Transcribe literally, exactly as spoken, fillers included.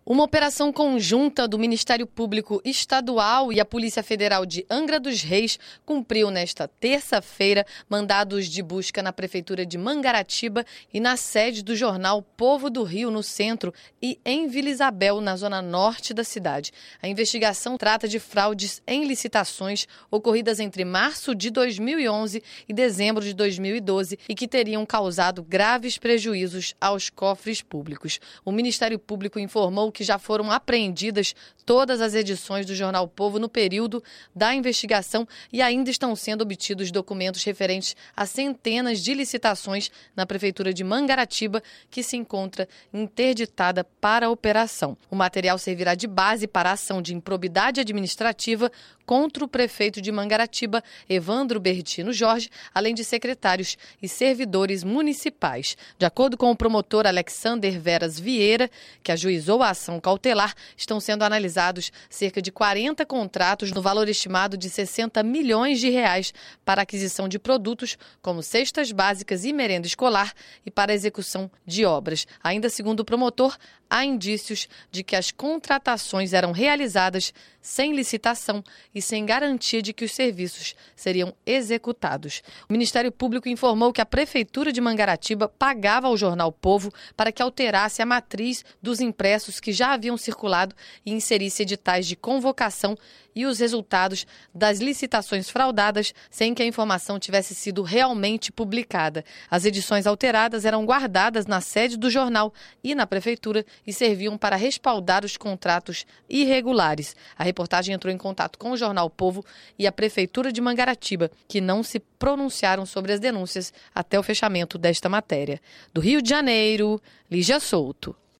Uma operação conjunta do Ministério Público Estadual e a Polícia Federal de Angra dos Reis cumpriu nesta terça-feira mandados de busca na Prefeitura de Mangaratiba e na sede do jornal Povo do Rio, no centro, e em Vila Isabel, na zona norte da cidade. A investigação trata de fraudes em licitações ocorridas entre março de dois mil e onze e dezembro de dois mil e doze e que teriam causado graves prejuízos aos cofres públicos. O Ministério Público informou que já foram apreendidas todas as edições do Jornal Povo no período da investigação e ainda estão sendo obtidos documentos referentes a centenas de licitações na Prefeitura de Mangaratiba, que se encontra interditada para a operação. O material servirá de base para a ação de improbidade administrativa contra o prefeito de Mangaratiba, Evandro Bertino Jorge, além de secretários e servidores municipais. De acordo com o promotor Alexander Veras Vieira, que ajuizou a ação cautelar, estão sendo analisados cerca de quarenta contratos no valor estimado de sessenta milhões de reais para aquisição de produtos como cestas básicas e merenda escolar e para a execução de obras. Ainda segundo o promotor, há indícios de que as contratações eram realizadas sem licitação e sem garantia de que os serviços seriam executados. O Ministério Público informou que a Prefeitura de Mangaratiba pagava ao jornal Povo para que alterasse a matriz dos impressos que já haviam circulado e inserisse editais de convocação e os resultados das licitações fraudadas sem que a informação tivesse sido realmente publicada. As edições alteradas eram guardadas na sede do jornal e na Prefeitura e serviam para respaldar os contratos irregulares. A reportagem entrou em contato com o jornal Povo e a Prefeitura de Mangaratiba, que não se pronunciaram sobre as denúncias até o fechamento desta matéria. Do Rio de Janeiro, Lígia Souto.